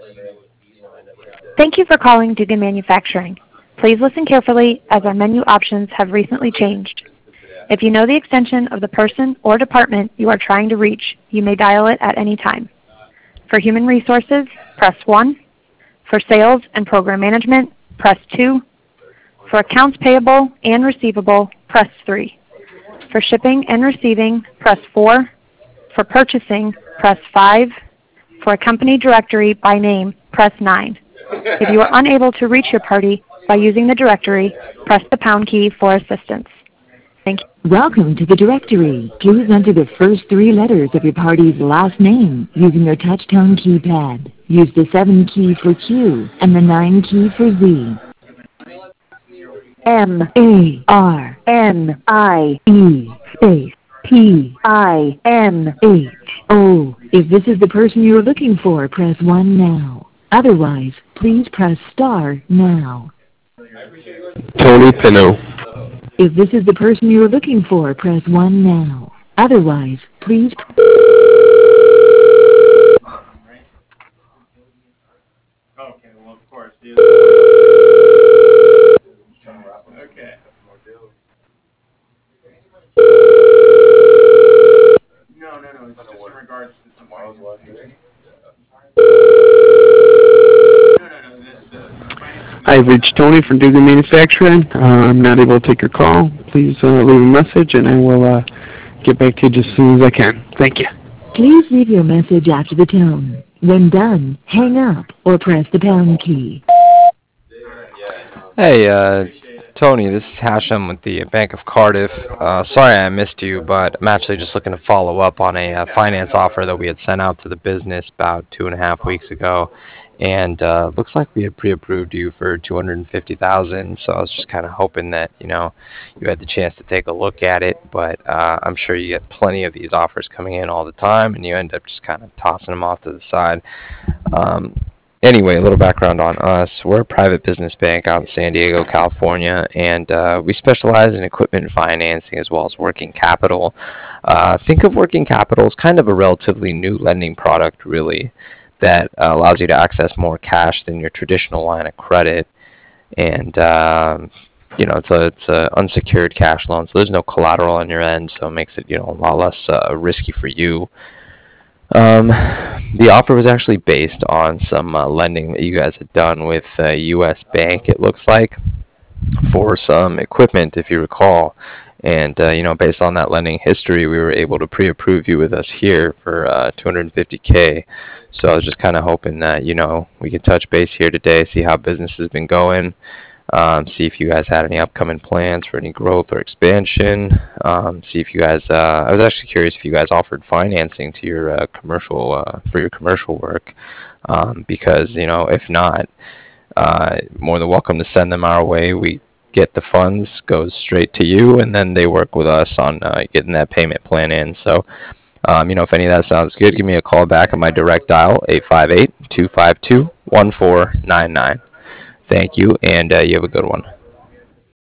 Thank you for calling Dugan Manufacturing. Please listen carefully as our menu options have recently changed. If you know the extension of the person or department you are trying to reach, you may dial it at any time. For human resources, press 1. For sales and program management, press 2. For accounts payable and receivable, press 3. For shipping and receiving, press 4. For purchasing, press 5. For a company directory by name, press 9. If you are unable to reach your party by using the directory, press the pound key for assistance. Thank you. Welcome to the directory. Please enter the first 3 letters of your party's last name using your touch-tone keypad. Use the 7 key for Q and the 9 key for Z. MARNIE space PINHO. If this is the person you are looking for, press 1 now. Otherwise, please press star now. Tony Pino. If this is the person you are looking for, press 1 now. Otherwise, please... Okay, well, of course. Okay. No, it's just in regards to some financing. No, I've reached Tony from Dugan Manufacturing. I'm not able to take your call. Please leave a message, and I will get back to you just as soon as I can. Thank you. Please leave your message after the tone. When done, hang up or press the pound key. Hey, Tony, this is Hashem with the Bank of Cardiff. Sorry I missed you, but I'm actually just looking to follow up on a finance offer that we had sent out to the business about 2.5 weeks ago. And looks like we had pre-approved you for $250,000, so I was just kind of hoping that you had the chance to take a look at it. But I'm sure you get plenty of these offers coming in all the time, and you end up just kind of tossing them off to the side. Anyway, a little background on us. We're a private business bank out in San Diego, California, and we specialize in equipment financing as well as working capital. Think of working capital as kind of a relatively new lending product, really, that allows you to access more cash than your traditional line of credit. And, it's a unsecured cash loan, so there's no collateral on your end, so it makes it, a lot less risky for you. The offer was actually based on some lending that you guys had done with U.S. Bank, it looks like, for some equipment, if you recall. And, based on that lending history, we were able to pre-approve you with us here for $250K. So I was just kind of hoping that, we could touch base here today, see how business has been going, see if you guys had any upcoming plans for any growth or expansion, see if you guys, I was actually curious if you guys offered financing to your for your commercial work, because, if not, more than welcome to send them our way. We get the funds, goes straight to you, and then they work with us on getting that payment plan in. So, if any of that sounds good, give me a call back on my direct dial, 858-252-1499. Thank you, and you have a good one.